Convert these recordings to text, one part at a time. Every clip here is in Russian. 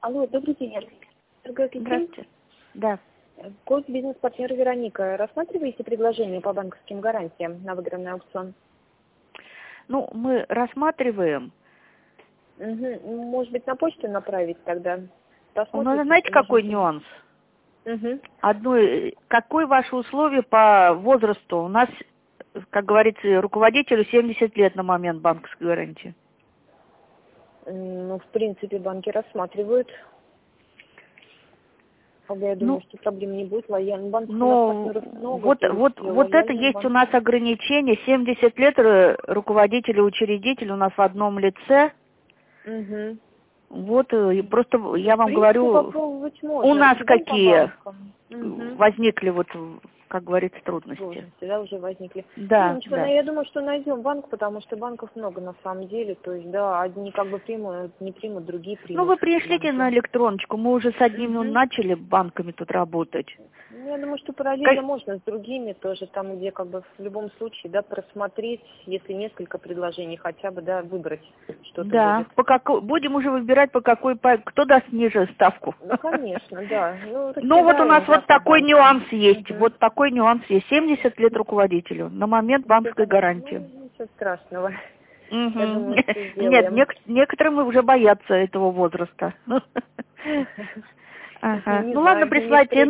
Алло, добрый день, Здравствуйте. Да. Бизнес-партнер Вероника. Рассматриваете предложение по банковским гарантиям на выигранный аукцион? Ну, мы рассматриваем. Угу. Может быть, на почту направить тогда? У нас, Посмотрите, знаете, что какой можем. нюанс? Угу. Какое ваше условие по возрасту? У нас, как говорится, руководителю 70 лет на момент банковской гарантии. Ну, в принципе, банки рассматривают. Я думаю, что проблем не будет. Лояльных банков у нас партнеров много. Вот это есть у нас ограничение. 70 лет руководителя, учредителя у нас в одном лице. Угу. Вот, и просто я вам говорю, попробовать можно. у нас какие Угу. возникли, вот, как говорится, трудности. Сложности, да, уже возникли. Да, Ничего, да. я думаю, что найдем банк, потому что банков много на самом деле. То есть, да, одни как бы примут, не примут, другие примут. Ну, вы пришлите на электроночку. Мы уже с одними начали банками тут работать. Я думаю, что параллельно можно с другими тоже, там, где как бы в любом случае, да, просмотреть, если несколько предложений, хотя бы, да, выбрать что-то Да, будет. будем уже выбирать, кто даст ниже ставку. Ну, конечно, да. Ну, вот у нас вот такой нюанс есть. Угу. Вот такой нюанс есть. 70 лет руководителю на момент банковской гарантии. Ну, ничего страшного. Угу. Я думаю, что Нет, сделаем. некоторые уже боятся этого возраста. Ага. Ну ладно, присылайте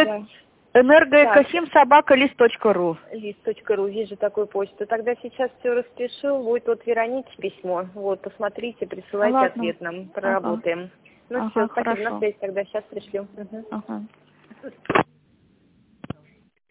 энергоэкохим@list.ру. List.ru, вижу такую почту. Тогда сейчас все распишу, будет вот Веронике письмо. Вот, посмотрите, присылайте ответ нам, проработаем. Ну все, спасибо, на связи тогда, сейчас пришлю. Ага.